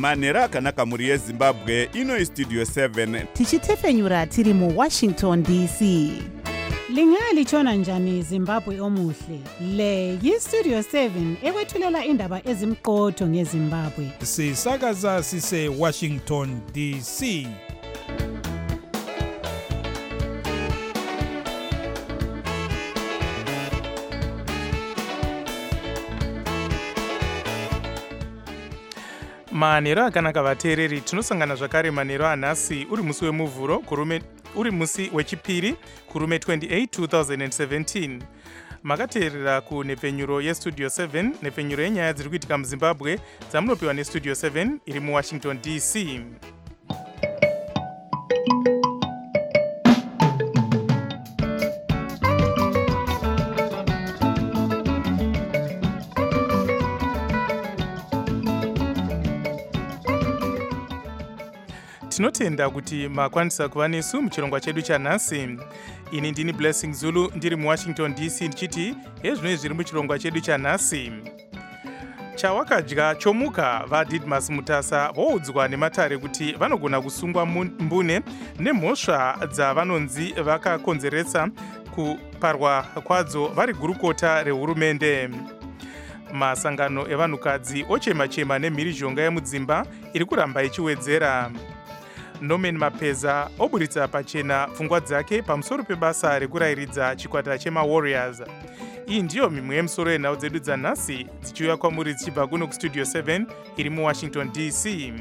manhero akanaka mhuri yezimbabwe. Ino istudio 7 tichitefenyura tiri muWashington DC. Lingalitshona njani Zimbabwe omuhle? Le yistudio 7 ekwethulela indaba ezimqotho ngeZimbabwe. Sisakaza sise Washington DC. Manhero akanaka vateereri, tinosangana zvakare manhero anhasi uri musi wemuvhuro uri musi wechipiri kurume 28 2017. Makateerera kunhepfenyuro yestudio 7, nhepfenyuro yenyaya dziri kuitika muZimbabwe dzamunopiwa nestudio 7 iri muWashington DC. Tinotenda kuti makwanisa kuva nesu muchirongwa chedu chanhasi. Ini ndini Blessing Zulu ndiri muWashington DC ndichiti hezvinoi zviri muchirongwa chedu chanhasi. Chawakadya chomuka, vaDidmus Mutasa voudzwa nematare kuti vanogona kusungwa mbune nemhosva dzavanonzi vakakonzeresa kuparwa kwadzo vari gurukota rehurumende. Masangano evanhukadzi ochema-chema nemhirizhonga yemudzimba iri kuramba ichiwedzera. Norman Mapeza oburitsa pachena pfungwa dzake pamusoro pebasa rekurayiridza chikwata chemaWarriors. Iyi ndiyo mimwe yemisoro yenhau dzedu dzanhasi dzichiuya kwamuri dzichibva kuno kustudio 7 iri muWashington DC.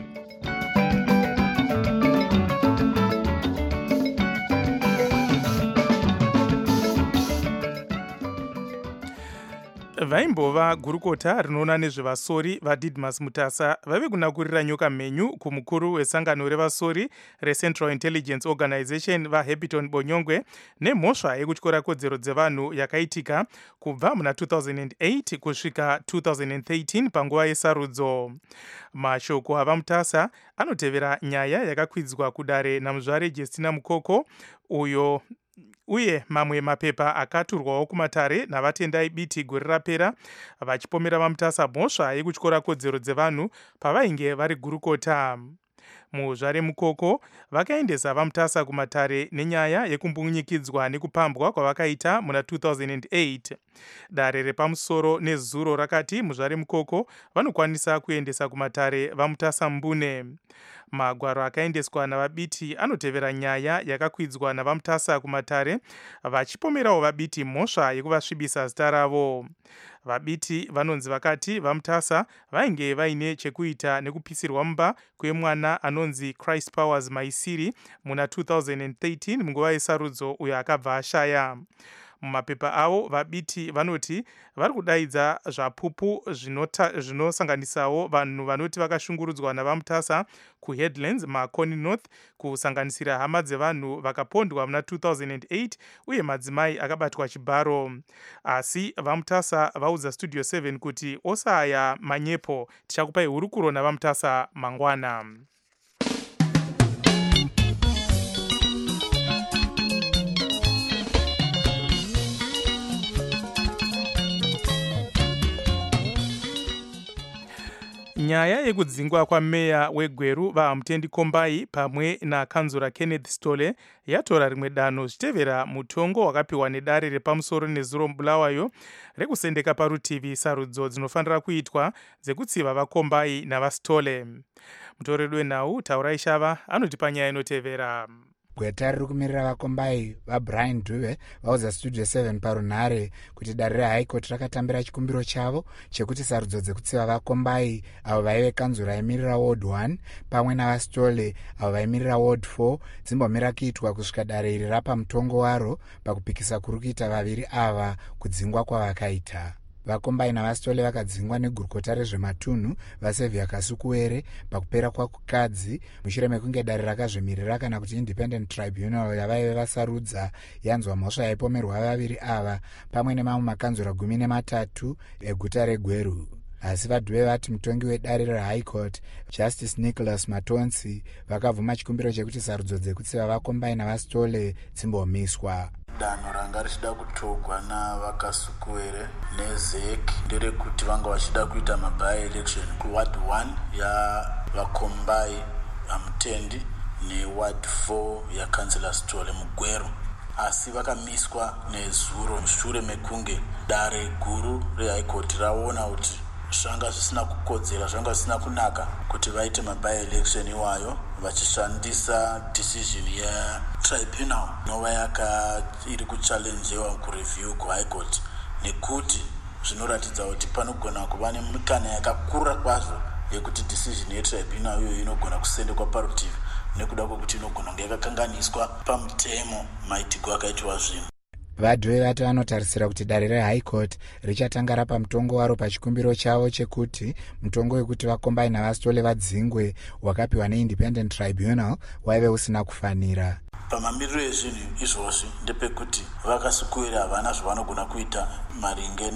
Vaimbova gurukota rinoona nezvevasori vaDidmus Mutasa vave kunakurira nyoka mhenyu kumukuru wesangano revasori reCentral Intelligence Organization vaHappiton Bonyongwe nemhosva yekutyora kodzero dzevanhu yakaitika kubva muna 2008 kusvika 2013 panguva yesarudzo. Mashoko avaMutasa anotevera nyaya yakakwidzwa kudare namuzvare Justina Mukoko uye mamwe mapepa akaturwawo kumatare navatendai biti gore rapera vachipomera vaMutasa mhosva yekutyora kodzero dzevanhu pavainge vari gurukota. Muzvare Mukoko vakaendesa vaMutasa kumatare nenyaya yekumbunyikidzwa nekupambwa kwavakaita muna 2008. Dare repamusoro nezuro rakati muzvare Mukoko vanokwanisa kuendesa kumatare vaMutasa mbune. Magwaro akaendeswa navabiti anotevera nyaya yakakwidzwa navaMutasa kumatare vachipomerawo vabiti mhosva yekuvasvibisa zita ravo. Vabiti vanonzi vakati vaMutasa vainge vaine chekuita nekupisirwa mumba kwemwana anonzi Christ Powers Maisiri muna 2013 munguva yesarudzo uyo akabva ashaya. Mumapepa avo vabiti vanoti vari kudaidza zvapupu zvinosanganisawo vanhu vanoti vakashungurudzwa navaMutasa kuHeadlands maConey North, kusanganisira hama dzevanhu vakapondwa muna 2008 uye madzimai akabatwa chibharo. Asi vaMutasa vaudza studio 7 kuti osaya manyepo, tichakupai hurukuro navaMutasa mangwana. Nyaya yekudzingwa kwameya weGweru vaMutendi Kombai pamwe nakanzura Kenneth Stole yatora rimwe danho zvichitevera mutongo wakapiwa nedare repamusoro nezuro Bulawayo rekusendeka parutivi sarudzo dzinofanira kuitwa dzekutsiva vaKombai navaStole. Mutoredu wenhau Taurai Shava anoti panyaya inotevera. Gweta riri kumirira vaKombai vaBrian Dube vaudza studio 7 parunhare kuti dare reHigh Court rakatambira chikumbiro chavo chekuti sarudzo dzekutsiva vaKombai avo vaive kanzura yemirira Ward 1 pamwe navaStole avo vaimirira Ward 4 dzimbomira kuitwa kusvika dare iri rapa mutongo waro pakupikisa kuri kuita vaviri ava kudzingwa kwavakaita. VaKombai navaStole vakadzingwa negurukota rezvematunhu vaSevhia Kasukuwere pakupera kwakukadzi mushure mekunge dare rakazvimirira kana kuti Independent Tribunal yavaive vasarudza yanzwa mhosva yaipomerwa vaviri ava pamwe nemamwe makanzura 13 eguta reGweru. Asi vaDube vati mutongi wedare reHigh Court Justice Nicholas Matonsi vakabvuma chikumbiro chekuti sarudzo dzekutsiva vaKombai navaStole dzimbomiswa. Danho ranga richida kutogwa navakasukuwere nezek nderekuti vanga vachida kuita maby election kuward 1 vakombai Hamutendi neward 4 yaCouncillor Sithole Mugwero, asi vakamiswa nezuro mushure mekunge dare guru reHigh Court raona kuti zvanga zvisina kukodzera, zvanga zvisina kunaka kuti vaite maby-election iwayo vachishandisa decision yetribunal inova iri kuchallengewa kureview kuHigh Court, nekuti zvinoratidza kuti panogona kuva nemikana yakakura kwazvo yekuti decision yetribunal iyoyo inogona kusendekwa parutivi nekuda kwekuti inogona kunge yakakanganiswa pamutemo maitirwo akaitwa zvinhu. vadhwe vati vanotarisira kuti dare reHigh Court richatanga rapa mutongo waro pachikumbiro chavo chekuti mutongo wekuti vakombai navaSithole vadzingwe wakapiwa neIndependent Tribunal waive usina kufanira. Pamamiriro ezvinhu izvozvi ndepekuti vakasikuwira havana zvavanogona kuita maringe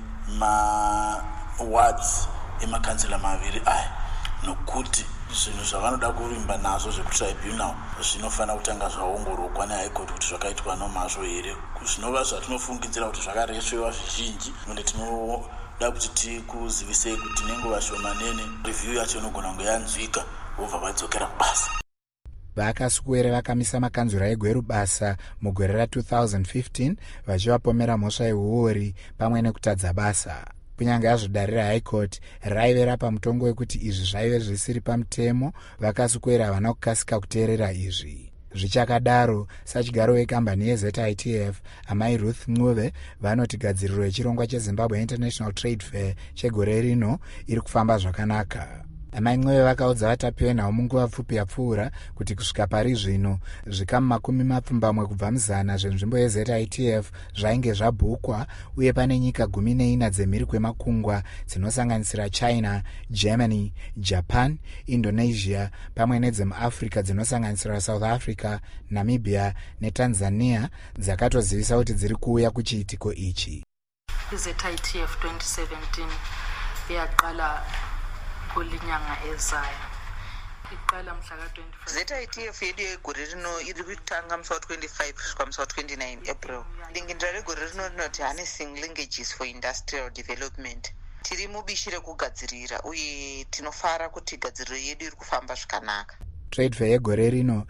nemawards emakansela maviri aya, nokuti zvinhu zvavanoda kurimba nazvo zvekutribunal zvinofanira kutanga zvaongororwa neHigh Court kuti zvakaitwa nomazvo here. Zvinova zvatinofungidzira kuti zvakaresvewa zvizhinji, nonde tinoda kuti tikuzivisei kuti nenguva shomanene review yacho inogona kunge yanzwika vobva vadzokera kubasa. Vakasikuwere vakamisa makanzura egweru basa mugore ra2015 vachivapomera mhosva yehuori pamwe nekutadza basa. Kunyange yazvo dare reHigh Court raive rapa mutongo wekuti izvi zvaive zvisiri pamutemo, vakasikuwera havana kukasika kuteerera izvi. Zvichakadaro, sachigaro wekambani yeZITF amai Ruth Mncube vanoti gadziriro yechirongwa cheZimbabwe International Trade Fair chegore rino iri kufamba zvakanaka. Amai Mncube vakaudza vatapiwe nhau munguva pfupi yapfuura kuti kusvika pari zvino zvikamu 20 kubva muzana zvenzvimbo yeZITF zvainge zvabhukwa, uye pane nyika 14 dzemhiri kwemakungwa dzinosanganisira China, Germany, Japan, Indonesia pamwe nedzemuAfrica dzinosanganisira South Africa, Namibia neTanzania dzakatozivisa kuti dziri kuuya kuchiitiko ichi. ZITF 2017 yaqala kulinyanga ezayo, iqala mhla ka-25. ZITF yedu yegore rino iri kutanga musi wa-25 kusvika musi wa-29 April. Dingindira regore rino rinoti Harnessing Linkages for Industrial Development. Tiri mubishi rekugadzirira uye tinofara kuti gadziriro yedu iri kufamba zvakanaka. Trade fair yegore rino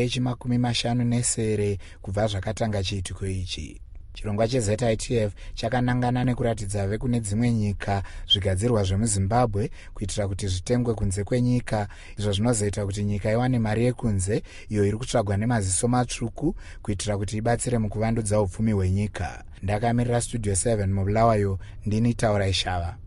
ndeye50 kubva zvakatanga chiitiko ichi. Chirongwa cheZITF chakanangana nekuratidza vekune dzimwe nyika zvigadzirwa zvemuZimbabwe kuitira kuti zvitengwe kunze kwenyika, izvo zvinozoita kuti nyika iwane mari yekunze iyo iri kutsvagwa nemaziso matsvuku kuitira kuti ibatsire mukuvandudza upfumi hwenyika. Ndakamirira Studio 7 muBulawayo, ndini Taura Ishava.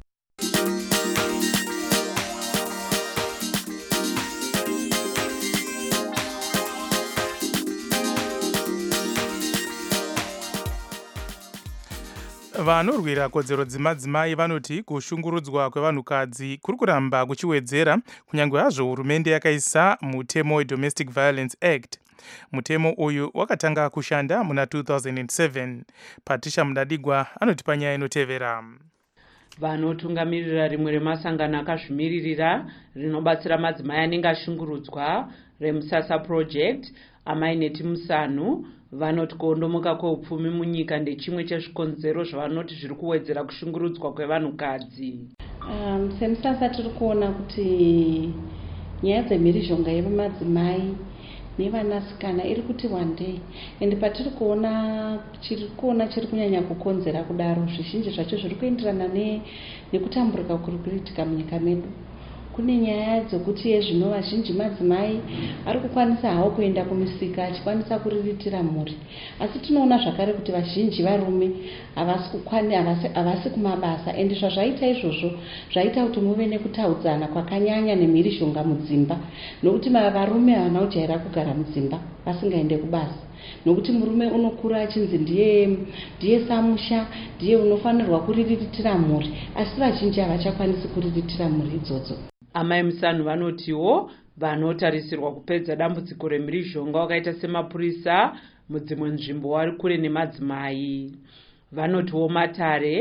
Vanorwira kodzero dzemadzimai vanoti kushungurudzwa kwevanhukadzi kuri kuramba kuchiwedzera kunyange hazvo hurumende yakaisa mutemo weDomestic Violence Act. Mutemo uyu wakatanga kushanda muna 2007. Patricia Mudadigwa anoti panyaya inotevera. Vanotungamirira rimwe remasangano akazvimiririra rinobatsira madzimai anenge ashungurudzwa reMusasa Project, Amai Neti Musanu, vanoti kuondomoka kweupfumi munyika ndechimwe chezvikonzero zvavanoti zviri kuwedzera kushungurudzwa kwevanhukadzi. SEMUSASA tiri kuona kuti nyaya dzemhirizhonga yemadzimai nevanasikana iri kuti wandei, ende patiri kuona chiri kunyanya kukonzera kudaro zvizhinji zvacho zviri kuenderana nekutamburuka kuri kuitika munyika medu. Kune nyaya dzokuti yezvino vazhinji madzimai ari kukwanisa hawo kuenda kumisika achikwanisa kuriritira mhuri, asi tinoona zvakare kuti vazhinji varume havasi kumabasa, ende zvazvaita izvozvo zvaita kuti muve nekutaudzana kwakanyanya nemhirizhonga mudzimba, nokuti varume havana kujaira kugara mudzimba vasingaende kubasa, nokuti murume unokura achinzi ndiye samusha, ndiye unofanirwa kuriritira mhuri, asi vazhinji havachakwanisi kuriritira mhuri idzodzo. Amai Musanu vanotiwo vanotarisirwa kupedza dambudziko remhirizhonga wakaita semapurisa mudzimwe nzvimbo vari kure nemadzimai. Vanotiwo matare,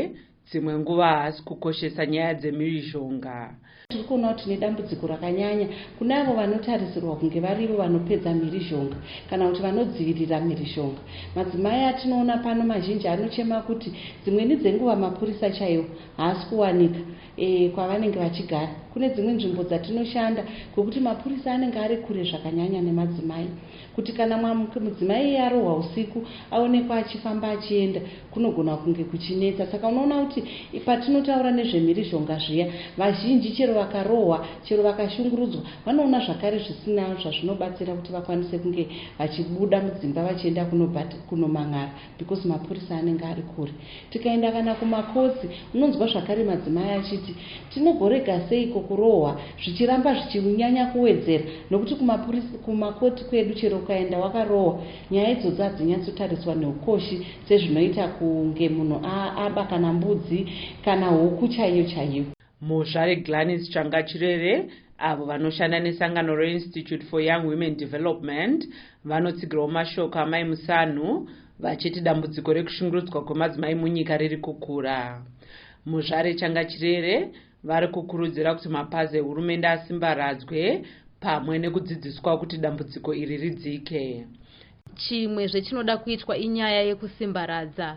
dzimwe nguva haasi kukoshesa nyaya dzemhirizhonga. Tiri kuona kuti nedambudziko rakanyanya kune avo vanotarisirwa kunge varivo vanopedza mhirizhonga kana kuti vanodzivirira mhirizhonga. Madzimai atinoona pano mazhinji anochema kuti dzimweni dzenguva mapurisa chaiwo haasi kuwanika kwavanenge vachigara. Kune dzimwe nzvimbo dzatinoshanda kwekuti mapurisa anenge ari kure zvakanyanya nemadzimai, kuti kana mudzimai arohwa usiku aonekwa achifamba achienda kunogona kunge kuchinetsa. Saka unoona kuti patinotaura nezvemhirizhonga zviya, vazhinji chero vakarohwa, chero vakashungurudzwa, vanoona zvakare zvisina zvazvinobatsira kuti vakwanise kunge vachibuda mudzimba vachienda kunomang'ara because mapurisa anenge ari kure. Tikaenda kana kumakotsi, unonzwa zvakare madzimai achiti tinogorega seiko kurohwa zvichiramba zvichinyanya kuwedzera, nokuti kumakoti kwedu chero ukaenda wakarohwa, nyaya idzodzo hadzinyatsotariswa neukoshi sezvinoita kunge munhu aba kana mbudzi kana huku chaiyo chaiyo. Muzvare Gladys Changachirere avo vanoshanda nesangano reInstitute for Young Women Development vanotsigirawo mashoko amai Musanu vachiti dambudziko rekushungurudzwa kwemadzimai munyika riri kukura. Muzvare Changachirere vari kukurudzira kuti mapazi ehurumende asimbaradzwe pamwe nekudzidziswa kuti dambudziko iri ridzike. Chimwe zvechinoda kuitwa inyaya yekusimbaradza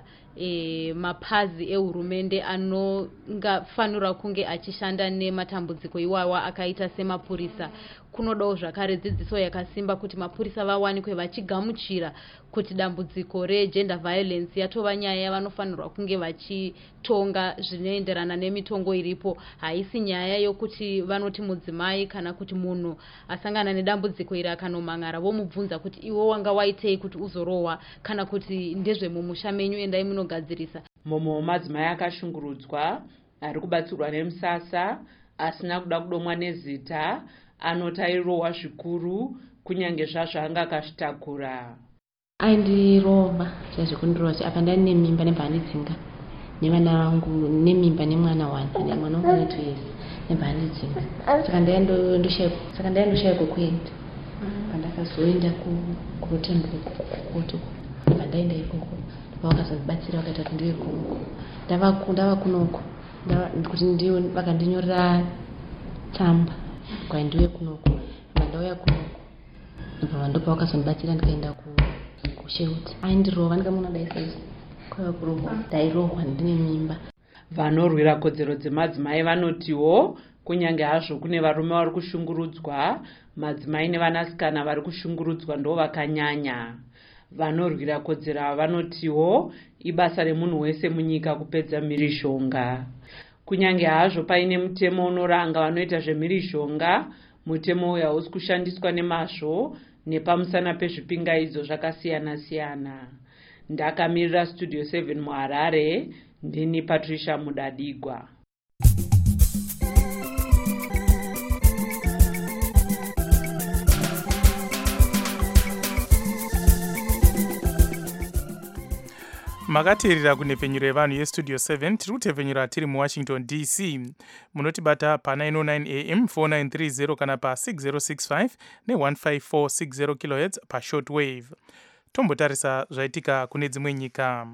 mapazi ehurumende anongafanira kunge achishanda nematambudziko iwawa akaita semapurisa. Kunodawo zvakare dzidziso yakasimba kuti mapurisa vawanikwe vachigamuchira kuti dambudziko regender violence yatova nyaya yavanofanirwa kunge vachitonga zvinoenderana nemitongo iripo. Haisi nyaya yokuti vanoti mudzimai kana kuti munhu asangana nedambudziko iri akanomang'ara vomubvunza kuti iwe wanga waitei kuti uzorohwa kana kuti ndezvemumusha menyu endai munogadzirisa. Mumwe wemadzimai akashungurudzwa ari kubatsirwa nemusasa asina kuda kudomwa nezita anoti airohwa zvikuru kunyange zvazvo anga akazvitakura. Aindirova chazvikundirova apa ndani nemimba nebhandidzinga nevana vangu nemimba nemwana wane mwana wangu ane 2 years nebhandidzinga. Saka ndaindoshaya kwekuenda pandakazoenda kurotembo kukoto pandaenda ikoko vakazondibatsira vakaita kuti ndive kunoko ndava kunoko kuti vakandinyorera tsamba kwaindiwe kunoko ndauya kunoko ndopa vakazondibatsira ndikaenda kusheuti. Aindirova ndikamuna daisaisi kwaiva kurohwa ndairohwa ndine mimba. Vanorwira kodzero dzemadzimai vanotiwo kunyange hazvo kune varume vari kushungurudzwa, madzimai nevanasikana vari kushungurudzwa ndo vakanyanya. Vanorwira kodzero vanotiwo ibasa remunhu wese munyika kupedza mhirizhonga. Kunyange hazvo paine mutemo unoranga vanoita zvemhirizhonga, mutemo uyu hausi kushandiswa nemazvo nepamusana pezvipingaidzo zvakasiyana siyana. Ndakamirira Studio 7 muHarare, ndini Patricia Mudadigwa. Makateerera kunhepfenyuro yevanhu yestudio 7 tiri kutepfenyura tiri muWashington DC. Munotibata pa909 AM 4930 kana pa6065 ne15460 kHz pashortwave. Tombotarisa zvaitika kune dzimwe nyika.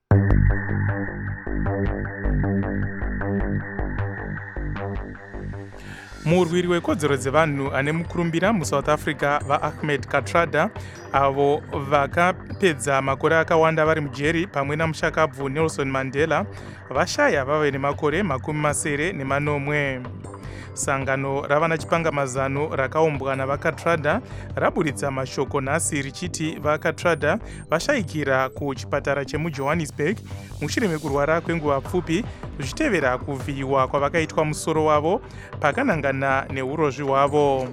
Murwiri wekodzero dzevanhu ane mukurumbira muSouth Africa vaAhmed Kathrada avo vakapedza makore akawanda vari mujeri pamwe namushakabvu Nelson Mandela vashaya vave nemakore 90. Sangano ravana chipangamazano rakaumbwa navaKathrada raburitsa mashoko nhasi richiti vaKathrada vashayikira kuchipatara chemuJohannesburg mushure mekurwara kwenguva pfupi zvichitevera kuvhiyiwa kwavakaitwa musoro wavo pakanangana neurozvi hwavo.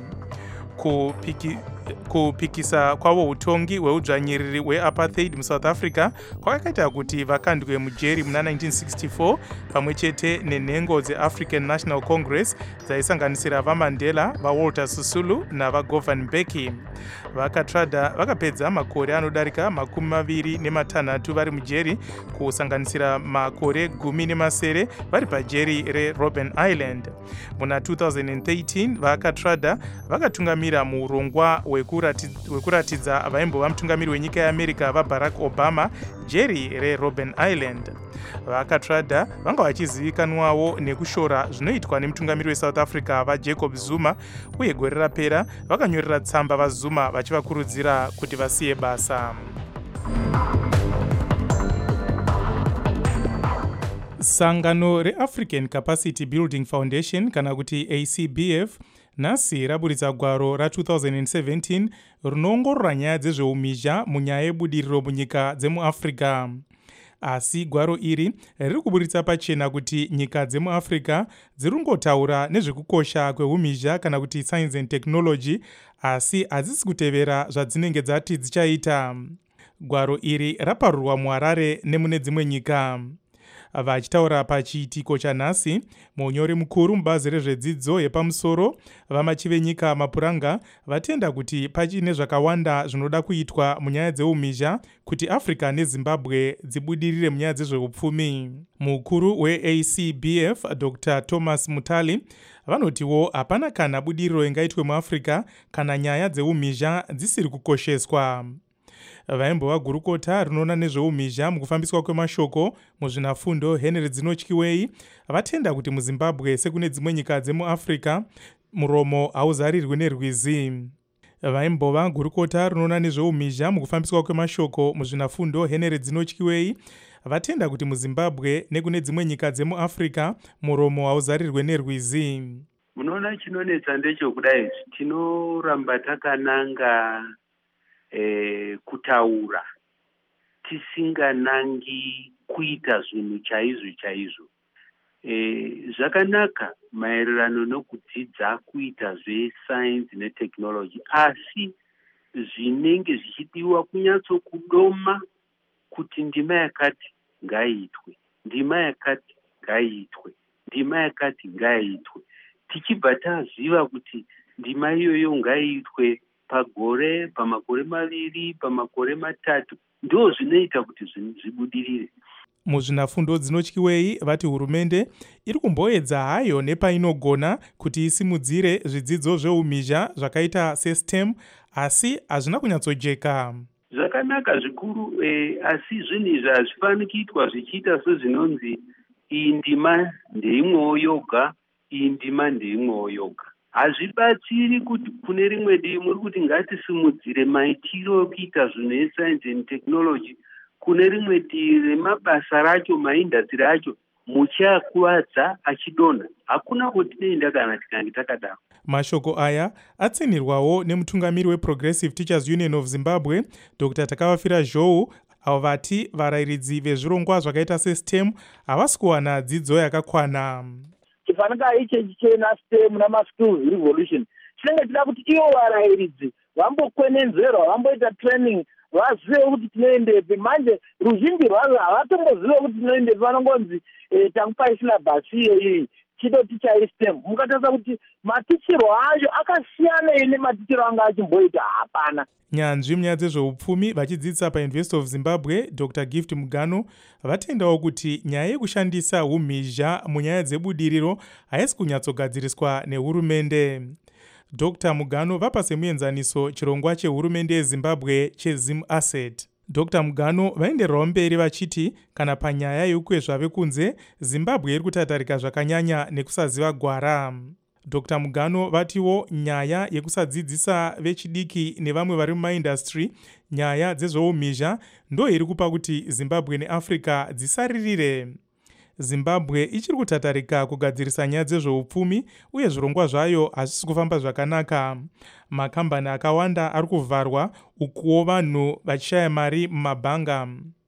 Kupikisa kwavo utongi hweudzvanyiriri hweapartheid muSouth Africa kwakaita kuti vakandwe mujeri muna 1964 pamwe chete nenhengo dzeAfrican National Congress dzaisanganisira vaMandela, vaWalter Sisulu navaGovan Mbeki. VaKathrada vakapedza makore anodarika 26 vari mujeri kusanganisira makore 10 vari pajeri reRobben Island. Muna 2013 vaKathrada vakatungamira muurongwa wekuratidza vaimbova mutungamiri wenyika yeamerica vaBarack Obama Jerry reRobben Island. VakaTrada vanga vachizivikanwawo nekushora zvinoitwa nemutungamiri weSouth Africa vaJacob Zuma, uye gore rapera vakanyorera tsamba vaZuma vachivakurudzira kuti vasiye basa. Sangano reAfrican Capacity Building Foundation kana kuti ACBF nhasi raburitsa gwaro ra2017 rinoongorora nyaya dzezveumhizha munyaya yebudiriro munyika dzemuAfrica. Asi gwaro iri riri kuburitsa pachena kuti nyika dzemuAfrica dziringotaura nezvekukosha kweumhizha kana kuti science and technology, asi hadzisi kutevera zvadzinenge dzati dzichaita. Gwaro iri raparurwa muHarare nemune dzimwe nyika. Vachitaura pachiitiko chanhasi, munyori mukuru mubazi rezvedzidzo yepamusoro vamachivenyika Mapuranga vatenda kuti pachine zvakawanda zvinoda kuitwa munyaya dzeumhizha kuti Africa neZimbabwe dzibudirire munyaya dzezveupfumi. Mukuru weACBF Dr. Thomas Mutali vanotiwo hapana kana budiriro ingaitwe muAfrica kana nyaya dzeumhizha dzisiri kukosheswa. Vaimbova gurukota rinoona nezveumhizha mukufambiswa kwemashoko muzvinafundo Henry Dzinotyiwei vatenda kuti muZimbabwe sekune dzimwe nyika dzemuAfrica muromo hauzarirwi nerwizi. Vaimbova gurukota rinoona nezveumhizha mukufambiswa kwemashoko muzvinafundo Henry Dzinotyiwei vatenda kuti muZimbabwe nekune dzimwe nyika dzemuAfrica muromo hauzarirwi nerwizi. Munoona chinonetsa ndechokudai tinoramba takananga kutaura tisinganangi kuita zvinhu chaizvo. Zvakanaka maererano nokudzidza kuita zvesayenzi netechnology, asi zvinenge zvichidiwa kunyatsokudoma kuti ndima yakati ngaiitwe, ndima yakati ngaiitwe, ndima yakati ngaiitwe, tichibva taziva kuti ndima iyoyo ngaiitwe pagore, pamakore maviri, pamakore matatu, ndo zvinoita kuti zvinhu zvibudirire. Muzvinafundo Dzinotyiwei vati hurumende iri kumboedza hayo nepainogona kuti isimudzire zvidzidzo zveumhizha zvakaita seSTEM, asi hazvina kunyatsojeka. Zvakanaka zvikuru, asi zvinhu izvi hazvifani kuitwa zvichiita sezvinonzi iyi ndima ndeimwewo yoga, iyi ndima ndeimwewo yoga. Hazvibatsiri kuti kune rimwe divi muri kuti ngatisimudzire maitiro ekuita zvinhu escience and technology, kune rimwe divi remabasa racho, maindastry acho muchiakuvadza achidonha. Hakuna kwatinoenda kana tikange takadaro. Mashoko aya atsinirwawo nemutungamiri weProgressive Teachers Union of Zimbabwe Dr. Takavafira Zhou, avo vati varayiridzi vezvirongwa zvakaita seSTEM havasi kuwana dzidzo yakakwana. Chifanaka ichi chena STEM namaskills revolution chinenge chida kuti ivo varayiridzi vambokwenenzverwa, vamboita training, vazive kuti tinoendepi. Manje ruzhinji rwavo havatombozive kuti tinoendepi, vanongonzi takupai silabhasi iyi chidoti chaistem. Mukatarisa kuti matichiro acho akasiyana nematichiro anga achimboita hapana. Nyanzvi munyaya dzezveupfumi vachidzidzisa paUniversity of Zimbabwe Dr. Gift Mugano vatendawo kuti nyaya yekushandisa umhizha munyaya dzebudiriro haisi kunyatsogadziriswa nehurumende. Dr. Mugano vapa semuenzaniso chirongwa chehurumende yeZimbabwe cheZim Asset. Dr. Mugano vaendererawo mberi vachiti kana panyaya yeukwezva vekunze Zimbabwe iri kutatarika zvakanyanya nekusaziva gwara. Dr. Mugano vatiwo nyaya yekusadzidzisa vechidiki nevamwe vari mumaindastry nyaya dzezveumhizha ndo iri kupa kuti Zimbabwe neAfrica dzisaririre. Zimbabwe ichiri kutatarika kugadzirisa nyaya dzezveupfumi uye zvirongwa zvayo hazvisi kufamba zvakanaka. Makambani akawanda ari kuvharwa ukuwo vanhu vachishaya mari mumabhanga.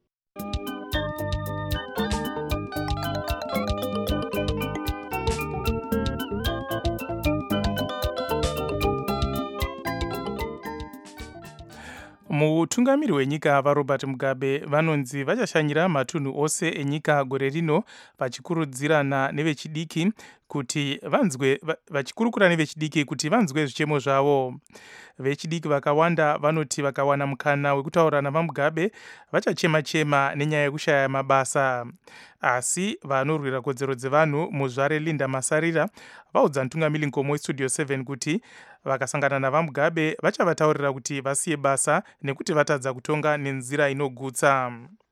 Mutungamiri wenyika vaRobert Mugabe vanonzi vachashanyira matunhu ose enyika gore rino vachikurudzirana nevechidiki kuti vachikurukura nevechidiki kuti vanzwe zvichemo zvavo. Vechidiki vakawanda vanoti vakawana mukana wekutaura naVaMugabe vachachema-chema nenyaya yekushaya mabasa. Asi vanorwira kodzero dzevanhu muzvare Linda Masarira vaudza mutungamiri Nkomo weStudio 7 kuti vakasangana navamugabe vachavataurira kuti vasiye basa nekuti vatadza kutonga nenzira inogutsa.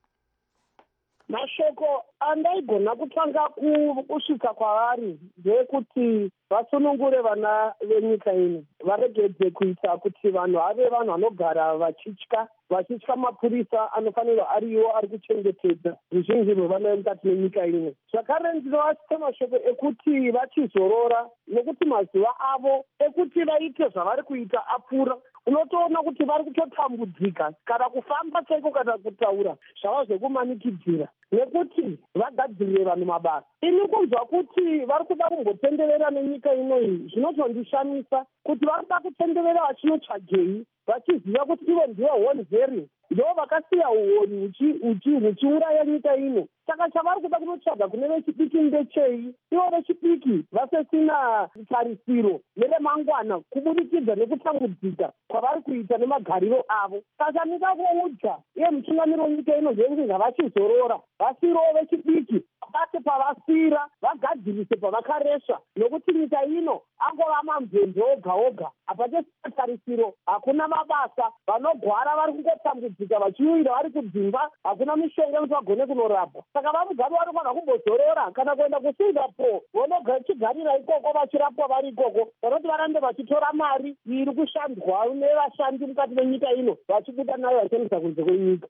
Mashoko andaigona kutanga kusvika kwavari ndekuti vasunungure vana venyika ino, varegedze kuita kuti vanhu ave vanhu vanogara vachitya mapurisa anofanirwa ariwo ari kuchengetedza ruzhinji rwevana mukati menyika ino. Zvakare ndinovasita mashoko ekuti vachizorora nekuti mazuva avo ekuti vaite zvavari kuita apfuura. Unotoona kuti vari kutotambudzika kana kufamba chaiko kana kutaura zvava zvekumanikidzira nekuti vagadzirire vanhu mabasa. Ini kunzwa kuti vari kuda kumbotenderera nenyika ino iyi zvinotondishamisa kuti vari kuda kutenderera vachinotsvagei vachiziva kuti ivo ndivo honzeri ndo vakasiya uoni huchiuraya nyika ino. Saka chavari kuda kunotsvaga kune vechidiki ndechei, ivo vechidiki vasesina tarisiro neremangwana kubudikidza nekutambudzika kwavari kuita nemagariro avo. Saka ndingakuudza iye mutungamiri wenyika ino zvekuti ngavachizorora vasiyirewo vechidiki vabate pavasira vagadzirise pavakaresha, nokuti nyika ino angova mamvemve oga oga hapachesina tarisiro, hakuna mabasa, vanogwara vari kungotambudzika vachiuira vari kudzimba, hakuna mishonga kuti vagone kunorapwa. Saka vamugabe vanofanira kumbozorora kana kuenda kuSingapore vonochigarira ikoko vachirapwa vari ikoko, vanoti varambe vachitora mari iri kushandwa nevashandi mukati menyika ino vachibuda nayo vachiendesa kunze kwenyika.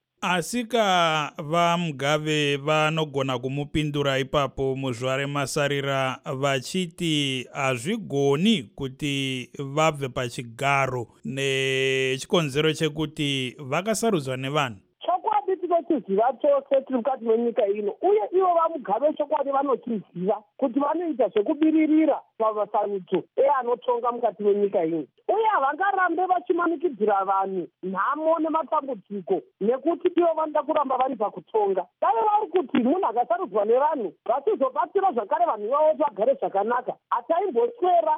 Asika vamugabe vanogona kumupindura ipapo muzuva remasarira vachiti hazvigoni kuti vabve pachigaro nechikonzero chekuti vakasarudzwa nevanhu. Chokwadi tinochiziva chose tiri mukati menyika ino, uye ivo vamugabe chokwadi vanochiziva kuti vanoita zvekubiririra pamasarudzo anotonga mukati menyika ino, uye havangarambe vachimanikidzira vanhu nhamo nematambudziko nekuti ivo vanoda kuramba vari pakutonga. Dai vari kuti munhu akasarudzwa nevanhu vachizobatsira zvakare vanhu ivavo vagare zvakanaka, hataimboswera.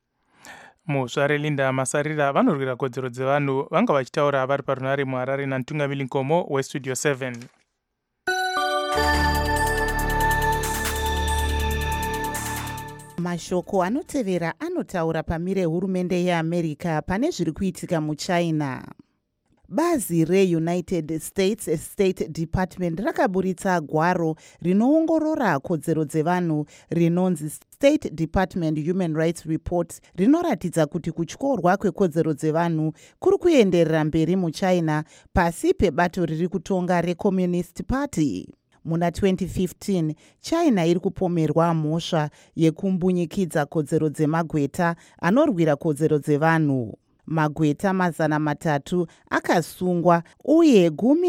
Muzvare Linda Masarira vanorwira kodzero dzevanhu vanga vachitaura vari parunare muHarare naMutungamiri Nkomo weStudio 7. Mashoko anotevera anotaura pamire hurumende yeAmerica pane zviri kuitika muChina. Bazi reUnited States State Department rakaburitsa gwaro rinoongorora kodzero dzevanhu rinonzi State Department Human Rights Report rinoratidza kuti kutyorwa kwekodzero dzevanhu kuri kuenderera mberi muChina pasi pebato riri kutonga reCommunist Party. Muna 2015, China iri kupomerwa mhosva yekumbunyikidza kodzero dzemagweta anorwira kodzero dzevanhu. Magweta 300 akasungwa uye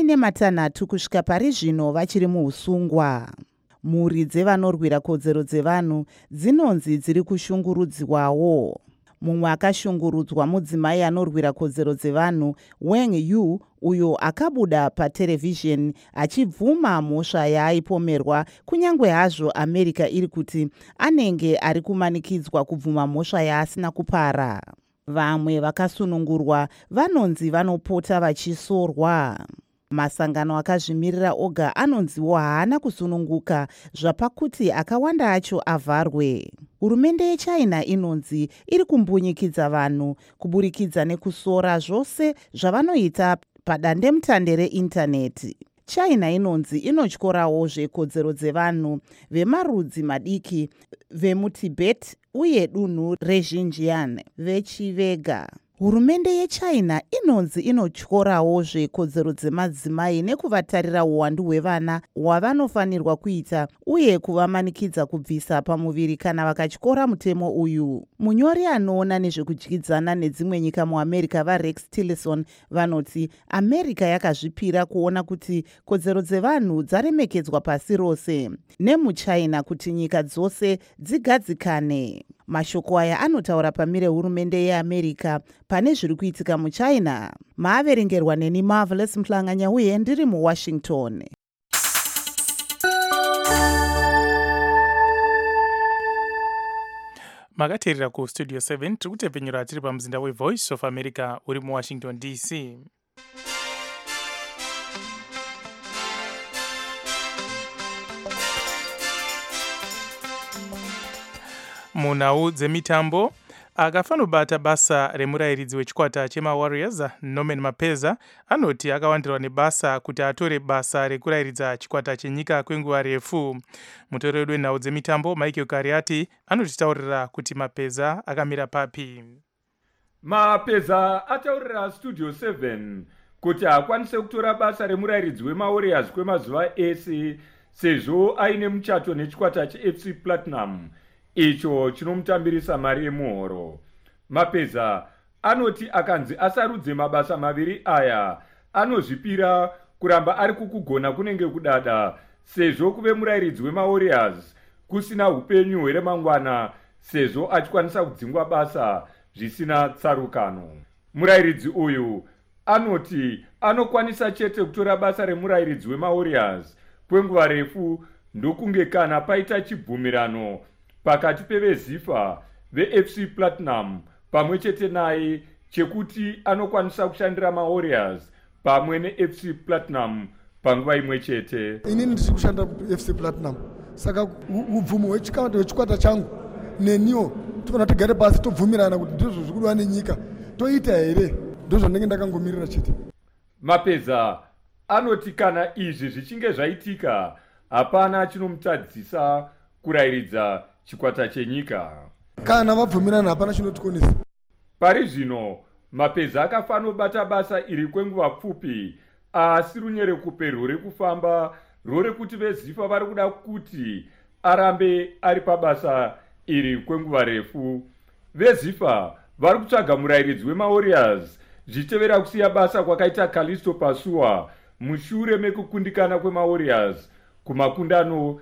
16 kusvika pari zvino vachiri muusungwa. Mhuri dzevanorwira kodzero dzevanhu dzinonzi dziri kushungurudzwawo. Mumwe akashungurudzwa mudzimai anorwira kodzero dzevanhu Wang Yu, uyo akabuda paterevhizheni achibvuma mhosva yaaipomerwa, kunyange hazvo America iri kuti anenge ari kumanikidzwa kubvuma mhosva yaasina kupara. Vamwe vakasunungurwa vanonzi vanopota vachisorwa. Masangano akazvimirira oga anonziwo haana kusununguka zvapakuti akawanda acho avharwe. Hurumende yeChina inonzi iri kumbunyikidza vanhu kuburikidza nekusora zvose zvavanoita padandemutande reindaneti. China inonzi inotyorawo zvekodzero dzevanhu vemarudzi madiki vemuTibet uye dunhu reXinjiang vechivega. Hurumende yeChina inonzi inotyorawo zvekodzero dzemadzimai nekuvatarira uwandu hwevana hwavanofanirwa kuita uye kuvamanikidza kubvisa pamuviri kana vakatyora mutemo uyu. Munyori anoona nezvekudyidzana nedzimwe nyika muAmerica vaRex Tillerson vanoti America yakazvipira kuona kuti kodzero dzevanhu dzaremekedzwa pasi rose, nemuChina kuti nyika dzose dzigadzikane. Mashoko aya anotaura pamire hurumende yeAmerica pane zviri kuitika muChina. Maaverengerwa neni Marvelous Mhlanganya uye ndiri muWashington. Makateerera kuStudio 7 tiri kutepfenyura tiri pamuzinda weVoice of America uri muWashington DC. Munhau dzemitambo, akafanobata basa remurayiridzi wechikwata chemawarriors Norman Mapeza anoti akawandirwa nebasa kuti atore basa rekurayiridza chikwata chenyika kwenguva refu. Mutoreri wenhau dzemitambo Michael Kariati anotitaurira kuti Mapeza akamira papi. Mapeza ataurira Studio 7 kuti akwanise kutora basa remurayiridzi wemawarriors kwemazuva ese sezvo aine muchato nechikwata cheFC Platinum icho chinomutambirisa mari yemuhoro. Mapeza anoti akanzi asarudze mabasa maviri aya anozvipira kuramba ari kukugona kunenge kudada sezvo kuve murayiridzi wemawarriors kusina upenyu hweremangwana sezvo achikwanisa kudzingwa basa zvisina tsarukano. Murayiridzi uyu anoti anokwanisa chete kutora basa remurayiridzi wemawarriors kwenguva refu ndokunge kana paita chibvumirano pakati pevezifa veFC Platinum pamwe chete naye chekuti anokwanisa kushandira mawarriors pamwe neFC Platinum panguva imwe chete. Inini ndiri kushanda kuFC Platinum, saka ubvumo hwechikwata changu neniwo tofana tigare pasi tobvumirana kuti ndizvo zviri kudiwa nenyika toita here, ndozvo ndenge ndakangomirira chete. Mapeza anoti kana izvi zvichinge zvaitika hapana chinomutadzisa kurayiridza chikwata chenyika. Kana vabvumirana hapana chinotikonesa. Pari zvino Mapeza akafanobata basa iri kwenguva pfupi asi runyerekupe rwuri kufamba rwurekuti vezifa vari kuda kuti arambe ari pabasa iri kwenguva refu. Vezifa vari kutsvaga murayiridzi wemawarriors zvichitevera kusiya basa kwakaita Callisto Pasua mushure mekukundikana kwemawarriors kumakundano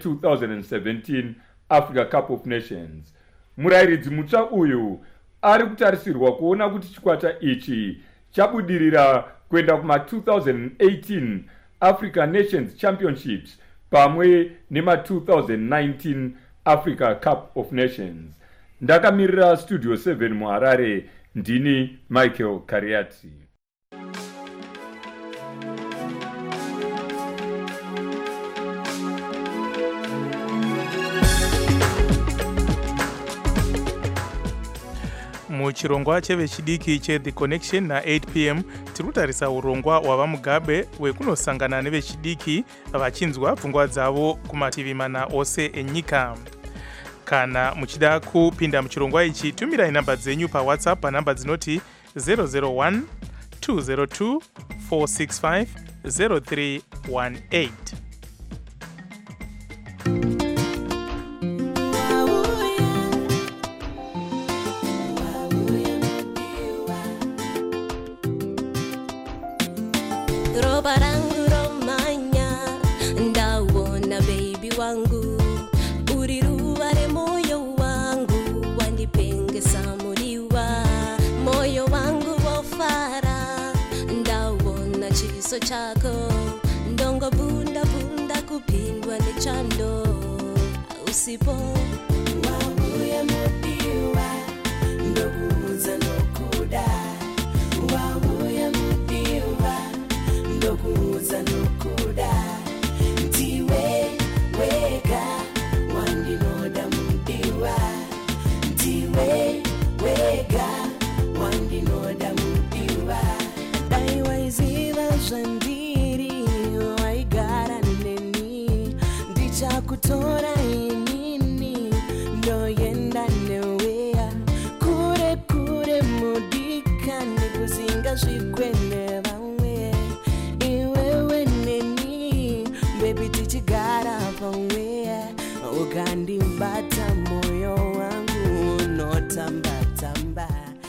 e2017 Africa Cup of Nations. Murayiridzi mutsva uyu ari kutarisirwa kuona kuti chikwata ichi chabudirira kuenda kuma2018 Africa Nations Championships pamwe nema2019 Africa Cup of Nations. Ndakamirira Studio 7 muHarare, ndini Michael Kariati. Muchirongwa chevechidiki cheThe Connection na8 p.m. tiri kutarisa urongwa hwava mugabe wekunosangana nevechidiki vachinzwa pfungwa dzavo kumativi mana ose enyika. Kana muchida kupinda muchirongwa ichi tumirai namba dzenyu paWhatsApp panamba dzinoti 001 202 465 0318. Roba rangu romanya ndawona baby wangu uri ruva remoyo wangu wandipengesa muriwa moyo wangu wofara ndawona chiso chako ndongo bunda bunda kupindwa nechando usipo wauye mudiwa ndokuudza nokuda wauye mudiwa ndokuudza nokuda ndiwe wega wandinoda mudiwa ndiwe wega wandinoda mudiwa dai waiziva zvandiri waigara neni ndichakutora inini ndoenda neweya kure kure mudika nekuzinga zvikwene vamwe iwewe neni bebi tichigara pamweya ukandibata moyo wangu unotambatamba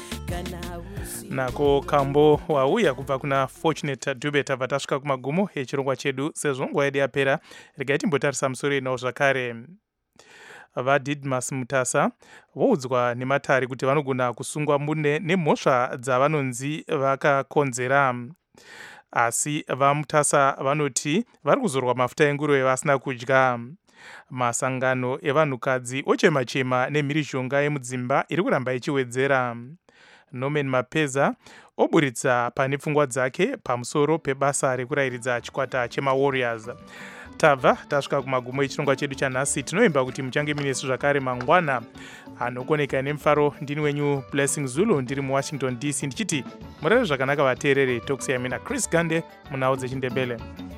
nako kambo wauya kubva kuna Fortunate Dube tabva tasvika kumagumo echirongwa chedu sezvo nguva yedu yapera. Regai timbotarisa musoro inawo zvakare. VaDidmus Mutasa voudzwa nematare kuti vanogona kusungwa mbune nemhosva dzavanonzi vakakonzera. Asi vaMutasa vanoti vari kuzorwa mafuta enguruve vasina kudya. Masangano evanhukadzi ochema-chema nemhirizhonga yemudzimba iri kuramba ichiwedzera. Norman Mapeza oburitsa pane pfungwa dzake pamusoro pebasa rekurayiridza chikwata chemawarriors. tabva tasvika kumagumo echirongwa chedu chanhasi. Tinoimba kuti muchange minesu zvakare mangwana anokoneka nemufaro. Ndini wenyu Blessing Zulu, ndiri muWashington DC, ndichiti murare zvakanaka vateereri. Tokusiyai mina Chris Gande munhau dzechindebele.